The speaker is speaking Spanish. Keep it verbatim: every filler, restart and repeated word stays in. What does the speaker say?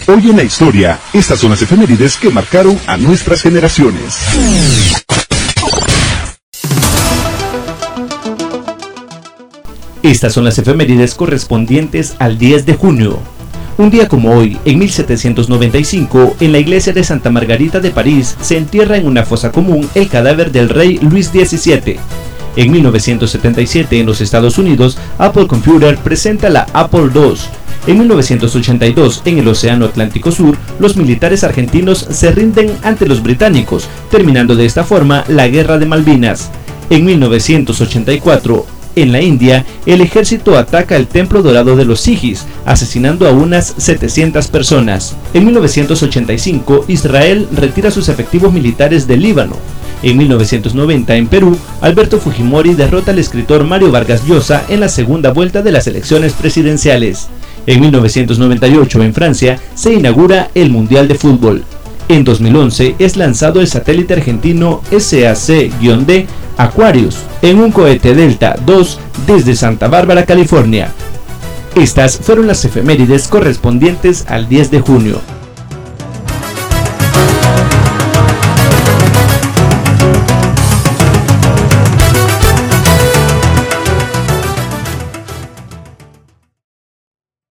Hoy en la historia, estas son las efemérides que marcaron a nuestras generaciones. Estas son las efemérides correspondientes al diez de junio. Un día como hoy, en mil setecientos noventa y cinco, en la iglesia de Santa Margarita de París, se entierra en una fosa común el cadáver del rey Luis diecisiete. En mil novecientos setenta y siete, en los Estados Unidos, Apple Computer presenta la Apple dos. En mil novecientos ochenta y dos, en el Océano Atlántico Sur, los militares argentinos se rinden ante los británicos, terminando de esta forma la Guerra de Malvinas. En mil novecientos ochenta y cuatro, en la India, el ejército ataca el templo dorado de los Sijis, asesinando a unas setecientas personas. En mil novecientos ochenta y cinco, Israel retira sus efectivos militares del Líbano. En mil novecientos noventa, en Perú, Alberto Fujimori derrota al escritor Mario Vargas Llosa en la segunda vuelta de las elecciones presidenciales. En mil novecientos noventa y ocho, en Francia, se inaugura el Mundial de Fútbol. En dos mil once es lanzado el satélite argentino S A C D Aquarius en un cohete Delta dos desde Santa Bárbara, California. Estas fueron las efemérides correspondientes al diez de junio.